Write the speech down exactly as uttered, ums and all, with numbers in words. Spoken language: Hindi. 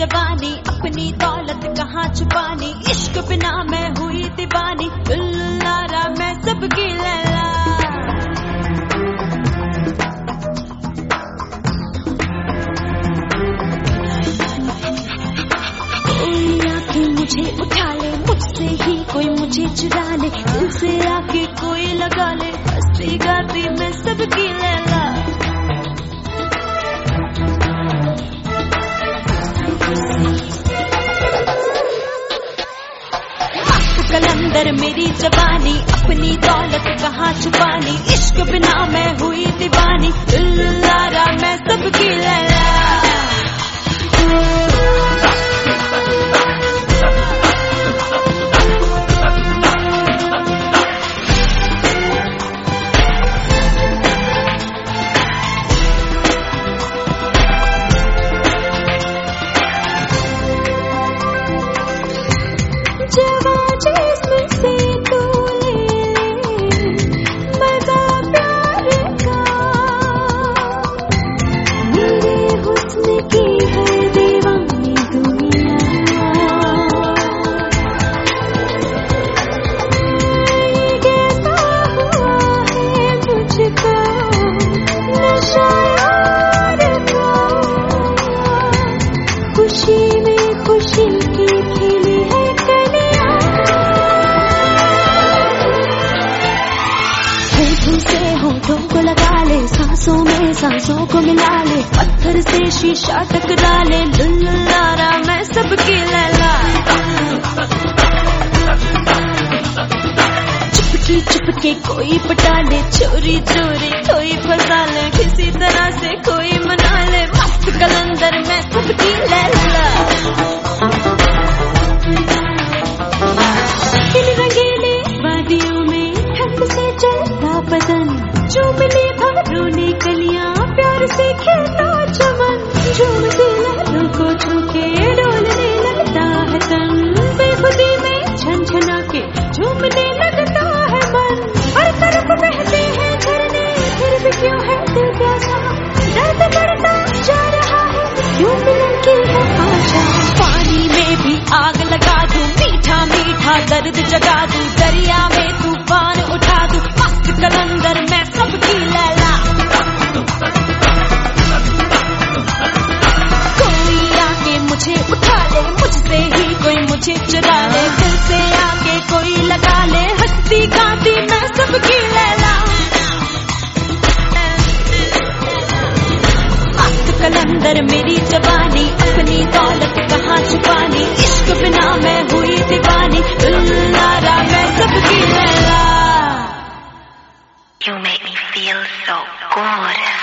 जवानी, अपनी दौलत कहाँ छुपानी, इश्क बिना मैं हुई दीवानी, लुल्लारा मैं सबकी लैला। कोई आके मुझे उठा ले, मुझसे ही कोई मुझे चुरा ले, दिल से आके कोई लगा ले, हंसती गाती मैं सबकी लैला। कलंदर मेरी जवानी, अपनी दौलत कहाँ छुपानी, इश्क बिना मैं हुई दीवानी, लुल्लारा मैं सबकी लैला। सांसों में सांसों को मिला ले, पत्थर से शीशा टकरा ले, लुल्लारा मैं सबकी लैला। चुपके चुपके कोई पटा ले, चोरी चोरी कोई फंसा ले, किसी तरह से कोई मना ले, मस्त कलंदर मैं सबकी लैला। इन रंगीली वादियों में ठंड से चलता बदन, जो मिले रोने कलियां प्यार से खेलता चमन, झूमती लहरों को छूके डोलने लगता है तन, बेखुदी में झनझना के झूमने लगता है मन। हर तरफ बहते हैं झरने, फिर भी क्यों है दिल प्यासा, दर्द बढ़ता जा रहा है, क्यों मिलन की है आशा। पानी में भी आग लगा दूं, मीठा मीठा दर्द जगा दूं, दरिया में तूफान उठा दूं, मस्त कलंदर मैं सबकी लैला। मुझे उठा ले, मुझसे ही कोई मुझे चुरा ले, दिल से आके कोई लगा ले, हंसती गाती मैं सबकी लैला। मस्त कलंदर मेरी जवानी, अपनी दौलत कहाँ छुपानी, इश्क बिना मैं हुई दीवानी, लुल्लारा मैं सबकी Laila. You make me feel so good.